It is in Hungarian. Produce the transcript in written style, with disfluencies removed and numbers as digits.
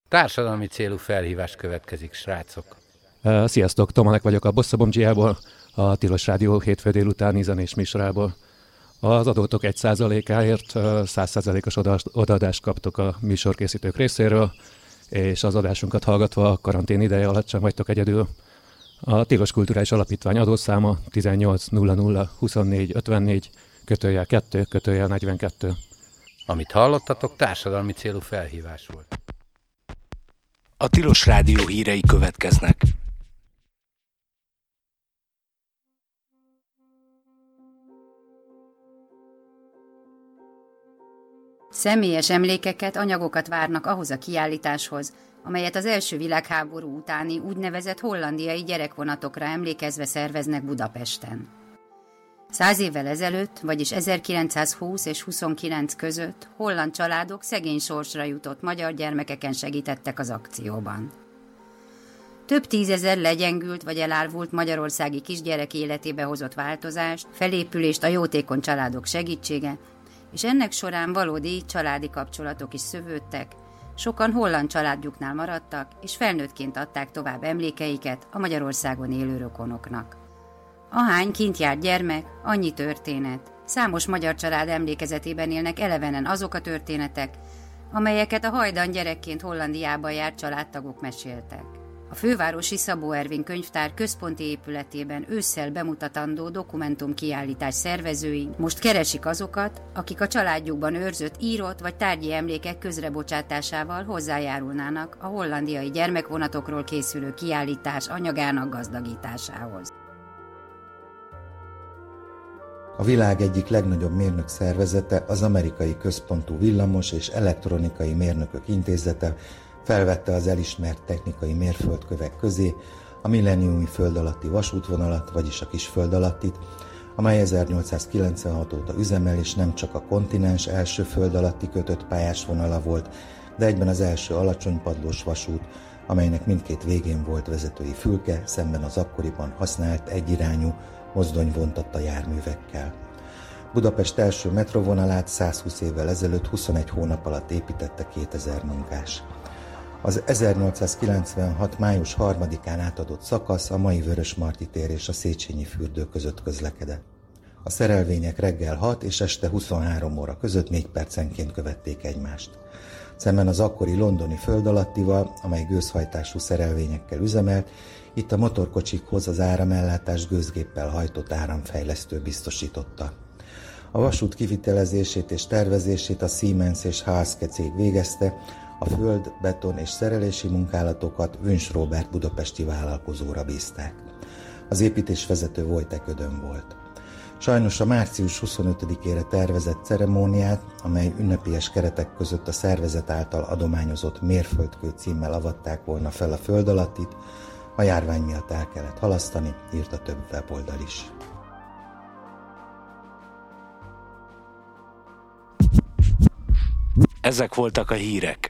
Társadalmi célú felhívás következik, srácok. Sziasztok, Tomanek vagyok a Bosszabomcsiából, a Tilos Rádió hétfő délutáni zenés műsorából. Az adótok 1%-áért 100%-os odaadást kaptok a műsorkészítők részéről, és az adásunkat hallgatva a karantén ideje alatt sem vagytok egyedül. A Tilos Kulturális Alapítvány adószáma 1800 24 54 /2 /42. Amit hallottatok, társadalmi célú felhívás volt. A Tilos Rádió hírei következnek. Személyes emlékeket, anyagokat várnak ahhoz a kiállításhoz, amelyet az első világháború utáni úgynevezett hollandiai gyerekvonatokra emlékezve szerveznek Budapesten. 100 évvel ezelőtt, vagyis 1920 és 29 között holland családok szegény sorsra jutott magyar gyermekeken segítettek az akcióban. Több tízezer legyengült vagy elárvult magyarországi kisgyerek életébe hozott változást, felépülést a jótékony családok segítsége, és ennek során valódi családi kapcsolatok is szövődtek, sokan holland családjuknál maradtak, és felnőttként adták tovább emlékeiket a Magyarországon élő rokonoknak. Ahány kint járt gyermek, annyi történet. Számos magyar család emlékezetében élnek elevenen azok a történetek, amelyeket a hajdan gyerekként Hollandiában járt családtagok meséltek. A fővárosi Szabó Ervin könyvtár központi épületében ősszel bemutatandó dokumentumkiállítás szervezői most keresik azokat, akik a családjukban őrzött írott vagy tárgyi emlékek közrebocsátásával hozzájárulnának a hollandiai gyermekvonatokról készülő kiállítás anyagának gazdagításához. A világ egyik legnagyobb mérnök szervezete, az Amerikai Központú Villamos és Elektronikai Mérnökök Intézete felvette az elismert technikai mérföldkövek közé a milleniumi föld alatti vasútvonalat, vagyis a kis föld alattit, amely 1896 óta üzemel, és nem csak a kontinens első föld alatti kötött pályás vonala volt, de egyben az első alacsonypadlós vasút, amelynek mindkét végén volt vezetői fülke, szemben az akkoriban használt egyirányú mozdonyvontatta járművekkel. Budapest első metrovonalát 120 évvel ezelőtt 21 hónap alatt építette 2000 munkás. Az 1896. május 3-án átadott szakasz a mai Vörösmarty tér és a Széchenyi fürdő között közlekedett. A szerelvények reggel 6 és este 23 óra között 4 percenként követték egymást. Szemben az akkori londoni föld alattival, amely gőzhajtású szerelvényekkel üzemelt, itt a motorkocsikhoz az áramellátást gőzgéppel hajtott áramfejlesztő biztosította. A vasút kivitelezését és tervezését a Siemens és HSK cég végezte, a föld, beton és szerelési munkálatokat Wünsch Róbert budapesti vállalkozóra bízták. Az építésvezető Wojtek Ödön volt. Sajnos a március 25-ére tervezett ceremóniát, amely ünnepélyes keretek között a szervezet által adományozott mérföldkő címmel avatták volna fel a föld alattit, a járvány miatt el kellett halasztani, írta több weboldal is. Ezek voltak a hírek.